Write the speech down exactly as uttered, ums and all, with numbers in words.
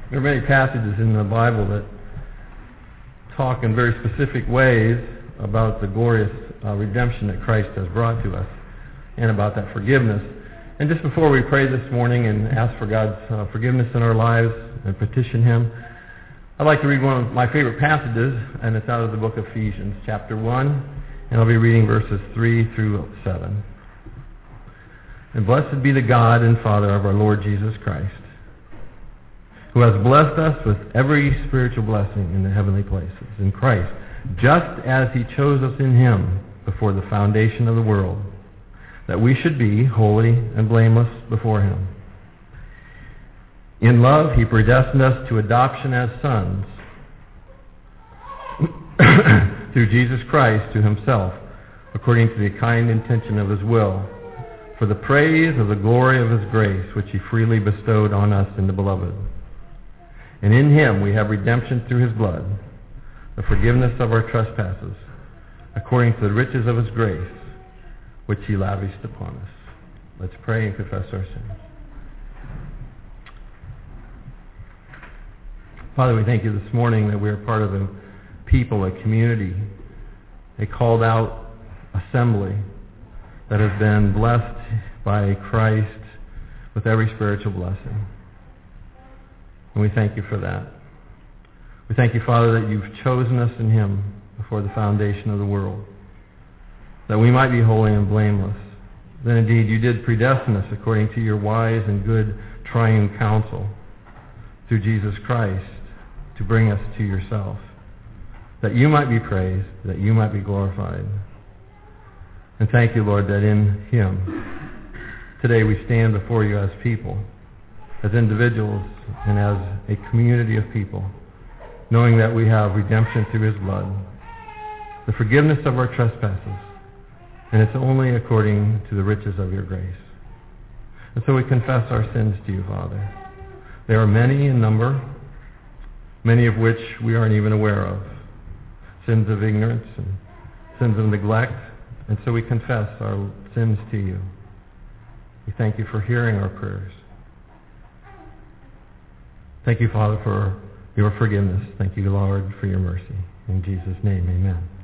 There are many passages in the Bible that talk in very specific ways about the glorious uh, redemption that Christ has brought to us and about that forgiveness. And just before we pray this morning and ask for God's uh, forgiveness in our lives and petition Him, I'd like to read one of my favorite passages, and it's out of the book of Ephesians, chapter one, and I'll be reading verses three through seven. And blessed be the God and Father of our Lord Jesus Christ, who has blessed us with every spiritual blessing in the heavenly places in Christ, just as He chose us in Him before the foundation of the world, that we should be holy and blameless before Him. In love, He predestined us to adoption as sons through Jesus Christ to Himself, according to the kind intention of His will, for the praise of the glory of His grace, which He freely bestowed on us in the Beloved. And in Him we have redemption through His blood, the forgiveness of our trespasses, according to the riches of His grace, which He lavished upon us. Let's pray and confess our sins. Father, we thank You this morning that we are part of a people, a community, a called out assembly that has been blessed by Christ with every spiritual blessing. And we thank You for that. We thank You, Father, that You've chosen us in Him before the foundation of the world, that we might be holy and blameless. Then indeed You did predestine us according to Your wise and good triune counsel through Jesus Christ to bring us to Yourself, that You might be praised, that You might be glorified. And thank You, Lord, that in Him today we stand before You as people, as individuals and as a community of people, knowing that we have redemption through His blood, the forgiveness of our trespasses, and it's only according to the riches of Your grace. And so we confess our sins to You, Father. There are many in number, many of which we aren't even aware of, sins of ignorance and sins of neglect, and so we confess our sins to You. We thank You for hearing our prayers. Thank You, Father, for Your forgiveness. Thank You, Lord, for Your mercy. In Jesus' name, amen.